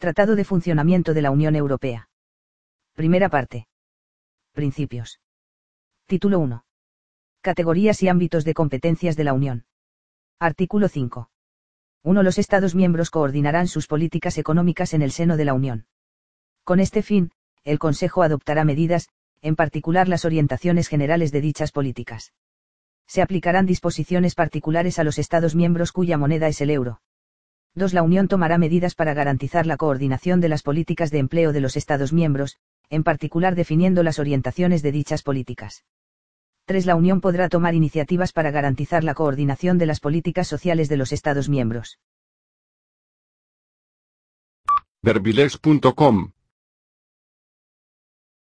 Tratado de Funcionamiento de la Unión Europea. Primera parte. Principios. Título 1. Categorías y ámbitos de competencias de la Unión. Artículo 5. 1. Los Estados miembros coordinarán sus políticas económicas en el seno de la Unión. Con este fin, el Consejo adoptará medidas, en particular las orientaciones generales de dichas políticas. Se aplicarán disposiciones particulares a los Estados miembros cuya moneda es el euro. 2. La Unión tomará medidas para garantizar la coordinación de las políticas de empleo de los Estados miembros, en particular definiendo las orientaciones de dichas políticas. 3. La Unión podrá tomar iniciativas para garantizar la coordinación de las políticas sociales de los Estados miembros. Verbilex.com